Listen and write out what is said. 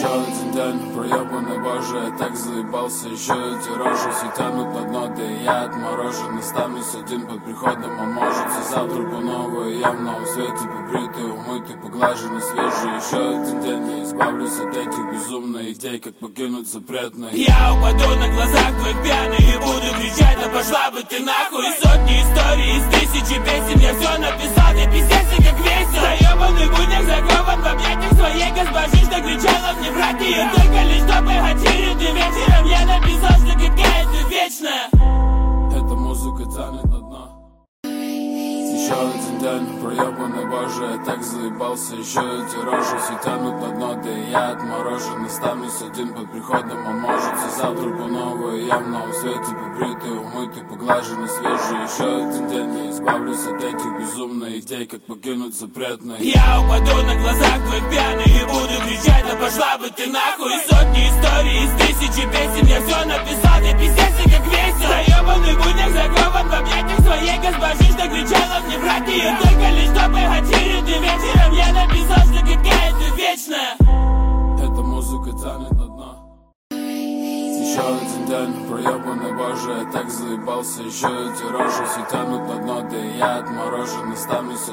Еще один день, проебанный, боже, я так заебался. Еще эти рожи все тянут на дно, да и я отморожен. Останусь один под приходом, а может и завтра по новой. Я в новом свете, побритый, умытый, поглаженный, свежий. Еще один день, я избавлюсь от этих безумных идей, как покинуть запретные. Я упаду на глазах твоих пьяных и буду кричать: да пошла бы ты нахуй. Сотни историй из тысячи песен я все написал, ты пиздец и как весел. Заебанный будняк закован в объятиях своей госпожи, что кричала мне брать ее только лишь чтобы хатирить. И вечером я написал, что какая ты вечная. Эта музыка тянет на дно. Еще один день, проебанный, боже, я так заебался. Еще эти рожи все тянут на дно, да и я отморожен. Останусь один под приходом, а может и завтра по новой. Я в новом свете, побритый, умытый, поглаженный, свежий. Еще один день, я избавлюсь от этих безумных идей, как покинуть запретные. Я упаду на глазах твоих пьяных и буду кричать: да пошла бы ты нахуй. Сотни историй из тысячи песен я все написал, ты пиздец и как весел. Заебанный будняк закован в объятиях своей госпожи, что кричала мне брать ее только лишь чтобы хатирить. И вечером я написал, что какая ты вечная. Эта музыка тянет на дно. Еще один день, проебанный, боже, я так заебался. Еще эти рожи все тянут на дно, да и я отморожен. Останусь